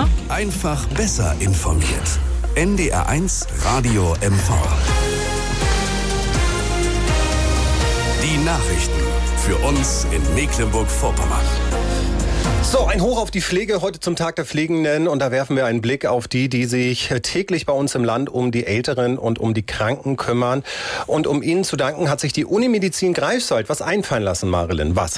immer einfach besser informiert. NDR1 Radio MV. Die Nachrichten für uns in Mecklenburg-Vorpommern. So, ein Hoch auf die Pflege heute zum Tag der Pflegenden, und da werfen wir einen Blick auf die sich täglich bei uns im Land um die Älteren und um die Kranken kümmern. Und um ihnen zu danken, hat sich die Unimedizin Greifswald was einfallen lassen, Marilyn. Was?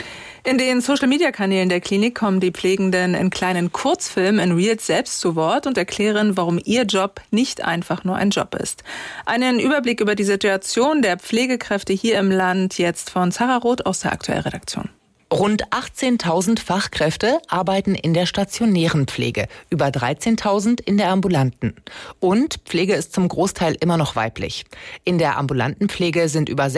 In den Social-Media-Kanälen der Klinik kommen die Pflegenden in kleinen Kurzfilmen in Reels selbst zu Wort und erklären, warum ihr Job nicht einfach nur ein Job ist. Einen Überblick über die Situation der Pflegekräfte hier im Land jetzt von Sarah Roth aus der Aktuellredaktion. Rund 18.000 Fachkräfte arbeiten in der stationären Pflege, über 13.000 in der ambulanten. Und Pflege ist zum Großteil immer noch weiblich. In der ambulanten Pflege sind über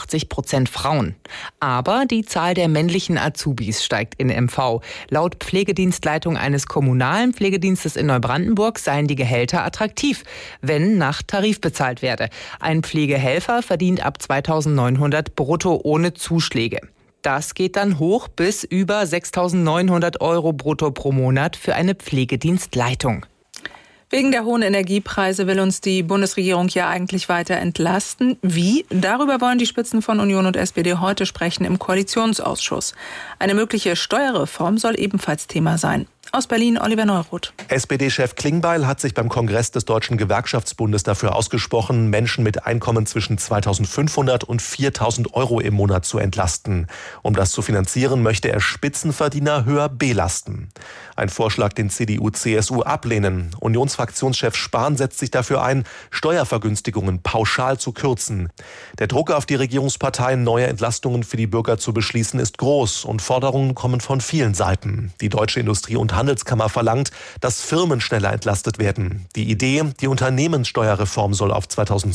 86% Frauen. Aber die Zahl der männlichen Azubis steigt in MV. Laut Pflegedienstleitung eines kommunalen Pflegedienstes in Neubrandenburg seien die Gehälter attraktiv, wenn nach Tarif bezahlt werde. Ein Pflegehelfer verdient ab 2.900 brutto ohne Zuschläge. Das geht dann hoch bis über 6.900 € brutto pro Monat für eine Pflegedienstleitung. Wegen der hohen Energiepreise will uns die Bundesregierung ja eigentlich weiter entlasten. Wie? Darüber wollen die Spitzen von Union und SPD heute sprechen im Koalitionsausschuss. Eine mögliche Steuerreform soll ebenfalls Thema sein. Aus Berlin, Oliver Neuroth. SPD-Chef Klingbeil hat sich beim Kongress des Deutschen Gewerkschaftsbundes dafür ausgesprochen, Menschen mit Einkommen zwischen 2.500 und 4.000 € im Monat zu entlasten. Um das zu finanzieren, möchte er Spitzenverdiener höher belasten. Ein Vorschlag, den CDU, CSU ablehnen. Unionsfraktionschef Spahn setzt sich dafür ein, Steuervergünstigungen pauschal zu kürzen. Der Druck auf die Regierungsparteien, neue Entlastungen für die Bürger zu beschließen, ist groß und Forderungen kommen von vielen Seiten. Die Deutsche Industrie- und Handelskammer verlangt, dass Firmen schneller entlastet werden. Die Idee, die Unternehmenssteuerreform soll auf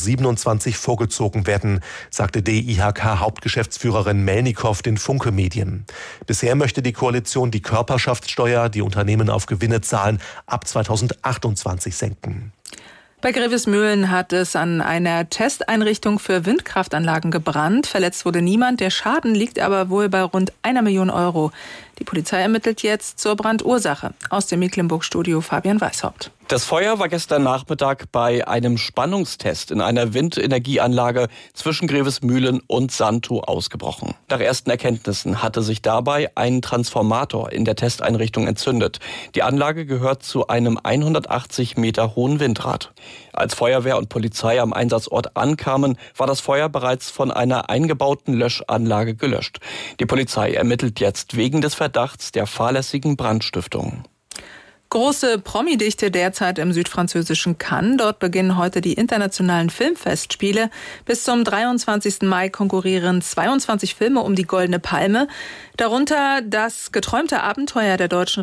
2027 vorgezogen werden, sagte DIHK-Hauptgeschäftsführerin Melnikow den Funke Medien. Bisher möchte die Koalition die Körperschaftssteuer, die Unternehmen auf Gewinne zahlen, ab 2028 senken. Bei Grevesmühlen hat es an einer Testeinrichtung für Windkraftanlagen gebrannt. Verletzt wurde niemand. Der Schaden liegt aber wohl bei rund 1 Million €. Die Polizei ermittelt jetzt zur Brandursache. Aus dem Mecklenburg-Studio Fabian Weishaupt. Das Feuer war gestern Nachmittag bei einem Spannungstest in einer Windenergieanlage zwischen Grevesmühlen und Santo ausgebrochen. Nach ersten Erkenntnissen hatte sich dabei ein Transformator in der Testeinrichtung entzündet. Die Anlage gehört zu einem 180 Meter hohen Windrad. Als Feuerwehr und Polizei am Einsatzort ankamen, war das Feuer bereits von einer eingebauten Löschanlage gelöscht. Die Polizei ermittelt jetzt wegen des Verdachts der fahrlässigen Brandstiftung. Große Promi-Dichte derzeit im südfranzösischen Cannes. Dort beginnen heute die internationalen Filmfestspiele. Bis zum 23. Mai konkurrieren 22 Filme um die Goldene Palme. Darunter das geträumte Abenteuer der deutschen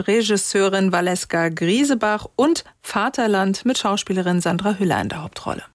Regisseurin Valeska Griesebach und Vaterland mit Schauspielerin Sandra Hüller in der Hauptrolle.